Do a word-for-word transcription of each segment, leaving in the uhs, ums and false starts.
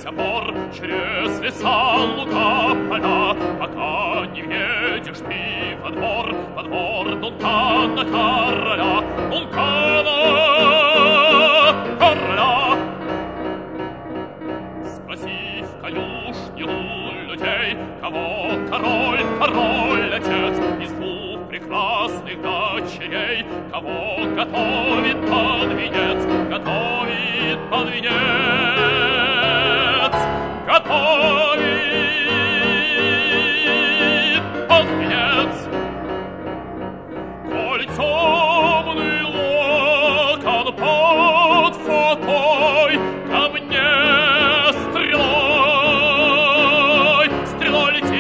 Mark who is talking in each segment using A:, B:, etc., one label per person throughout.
A: сё пор через леса, луга, поля, пока не едешь ты во двор, во двор Дункана короля, Дункана короля. Спроси в конюшне у людей, кого король, король отец из двух прекрасных дочерей, кого готовит под венец, готовит под венец, готовит под венец. Коль темный локон под фатой ко мне стрелой, стрелой летит,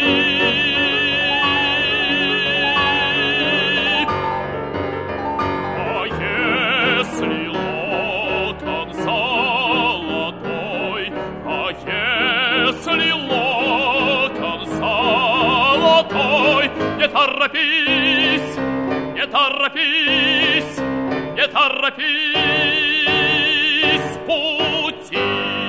A: а если локон золотой, а если локон золотой, не торопись, не торопись, не торопись в пути.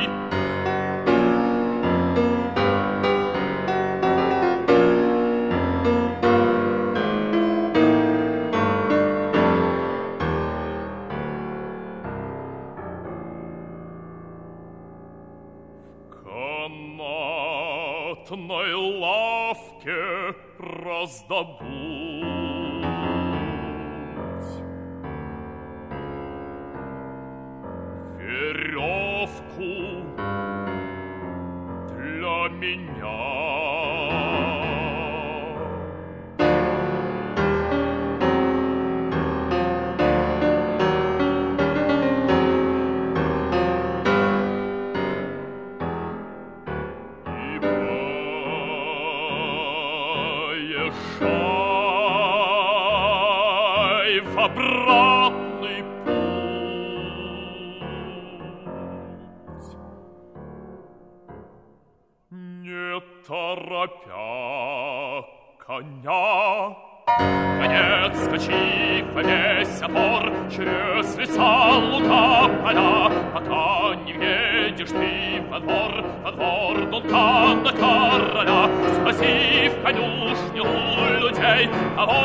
A: В канатной лавке раздобудь веревку для меня. И поезжай в обратный путь, не торопя коня. Конец скачи во весь опор через леса, луга, поля, пока не въедешь ты во двор, во двор Дункана короля. Спроси в конюшню у людей, кого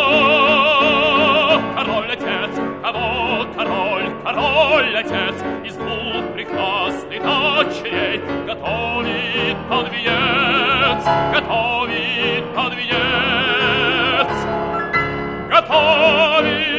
A: король отец, кого король, король отец из двух прекрасных дочерей готовит под венец, готовит под венец, готовит